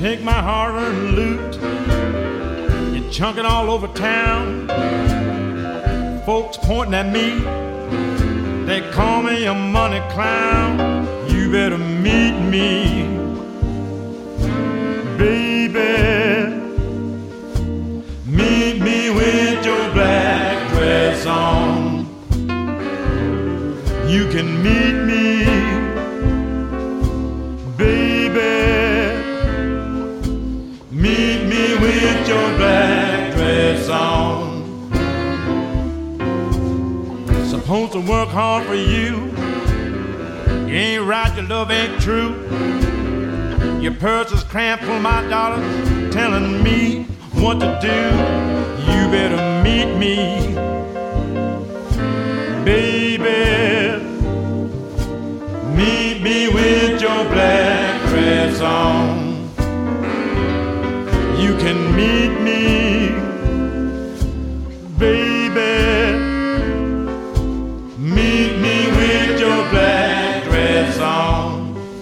take my hard-earned loot, you chunk it all over town. Folks pointing at me, they call me a money clown. You better meet me, baby. Meet me with your black dress on. You can meet me, baby. Meet me with your black dress on. Supposed to work hard for you. You ain't right, your love ain't true. Your purse is cramped full of my dollars, telling me what to do. You better meet me, baby. Meet me with your black dress on. You can meet me, baby. Meet me with your black dress on.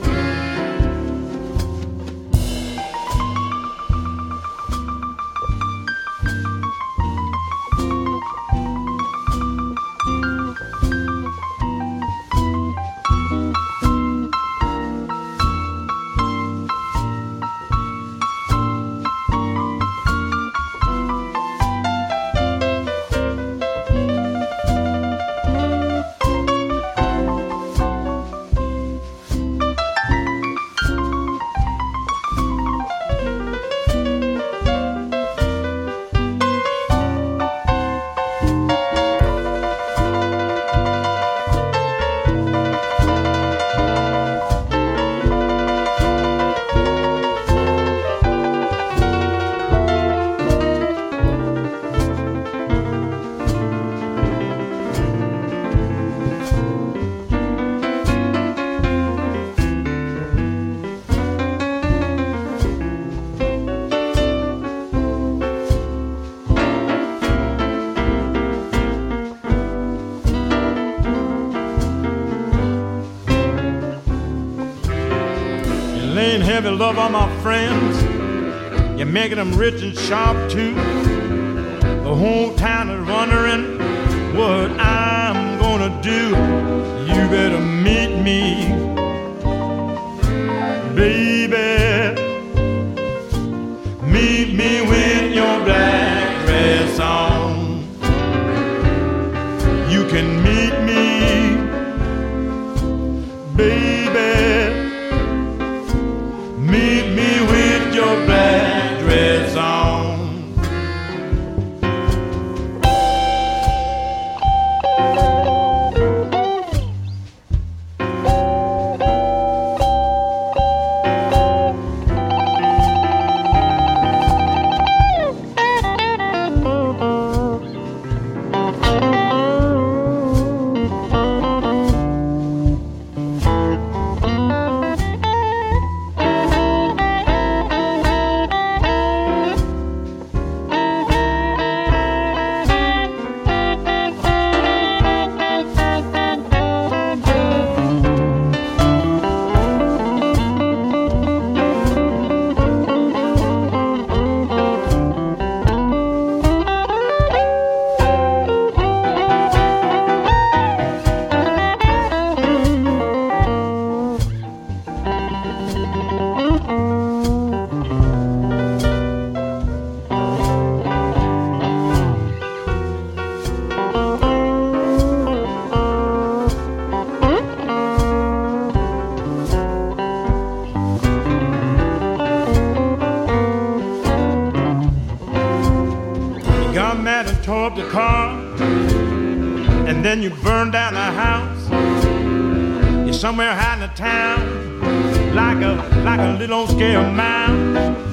Laying heavy love on my friends, you're making them rich and sharp too. The whole town is wondering what I'm gonna do. You better meet me, baby. Meet me with your black dress on. You can meet me, baby. Meet me with your black dress on. Mad and tore up the car, and then you burned down the house. You're somewhere hiding in town, like a little old scared mouse.